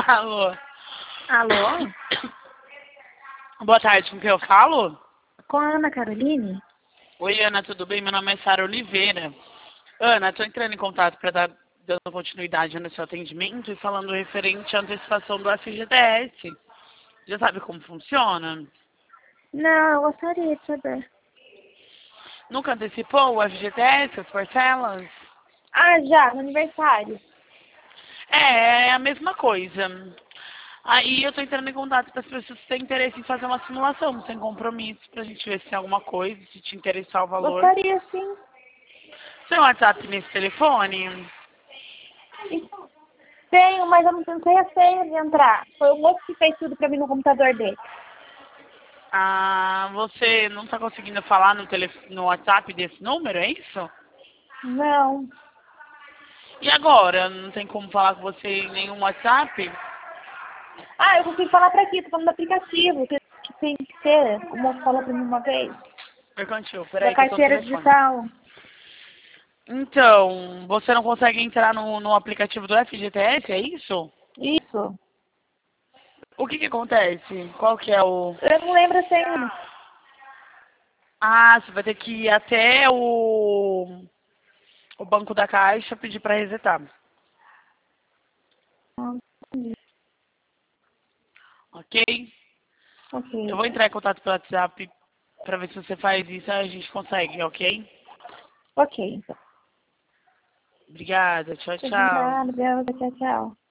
Alô? Alô? Boa tarde, com quem eu falo? Com a Ana Caroline? Oi, Ana, tudo bem? Meu nome é Sara Oliveira. Ana, estou entrando em contato para dar dando continuidade no seu atendimento e falando referente à antecipação do FGTS. Já sabe como funciona? Não, eu gostaria de saber. Nunca antecipou o FGTS, as parcelas? Ah, já, no aniversário. É a mesma coisa. Aí eu tô entrando em contato para as pessoas que têm interesse em fazer uma simulação, sem compromisso, pra gente ver se tem alguma coisa, se te interessar o valor. Gostaria, sim. Tem um WhatsApp nesse telefone? Tenho, mas eu não sei a senha de entrar. Foi o moço que fez tudo pra mim no computador dele. Ah, você não tá conseguindo falar no WhatsApp desse número, é isso? Não. E agora? Não tem como falar com você em nenhum WhatsApp? Ah, eu consigo falar pra aqui, tô falando do aplicativo, que tem que ter. O moço falou pra mim uma vez. Mercantil, Da peraí que eu tô no carteira telefone. digital. Então, você não consegue entrar no aplicativo do FGTS, é isso? Isso. O que que acontece? Qual que é o... Eu não lembro a senha. Ah, você vai ter que ir até o banco da Caixa pedir para resetar. Não entendi. Ok? Eu Ok. vou entrar em contato pelo WhatsApp para ver se você faz isso, aí a gente consegue, ok? Ok, então. Obrigada, tchau, tchau. Obrigada, tchau, tchau.